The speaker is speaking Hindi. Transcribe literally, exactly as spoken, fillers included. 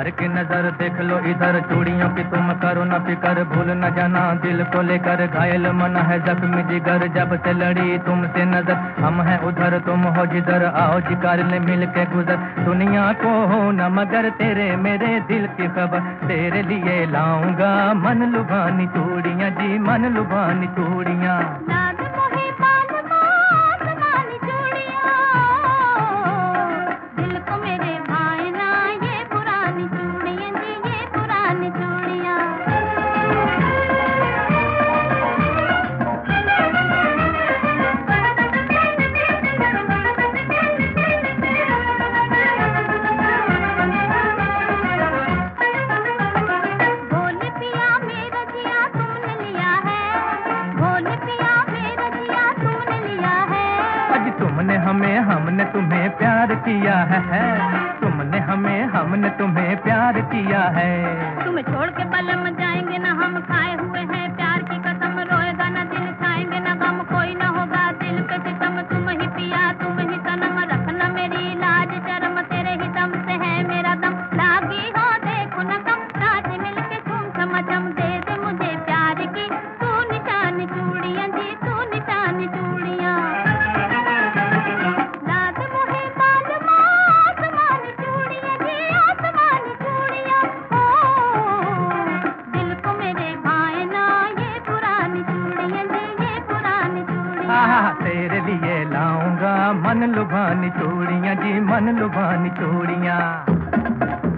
मार के नजर देख लो इधर, चूड़ियों की तुम करो न फिकर, भूल न जाना दिल को लेकर, घायल मन है जख्मी जिगर, जब से लड़ी तुमसे नजर, हम हैं उधर तुम हो जिधर, आओ जी कार ले मिल के गुजर, दुनिया को हो न मगर तेरे मेरे दिल की खबर, तेरे लिए लाऊंगा मन लुभानी चूड़ियां जी, मन लुभानी चूड़ियां। तुमने हमें हमने तुम्हें प्यार किया है, तुमने हमें हमने तुम्हें प्यार किया है। तुम्हें छोड़ के पलम जाएंगे ना हम, खाए हुए हैं प्यार की कसम, रोएगा ना दिल छाएंगे ना गम, कोई ना होगा दिल पे सितम, तुम ही पिया तुम ही सनम, रखना मेरी लाज शर्म, तेरे ही दम से है मेरा दम, लागी हो देखो न कम, साथ मिलके तुम समझम, दे दे मुझे प्यार की तू निशान चूड़ियां जी, तू निशान चूड़ियां। तेरे लिए लाऊंगा मन लुभानी चूड़ियां जी, मन लुभानी चूड़ियां।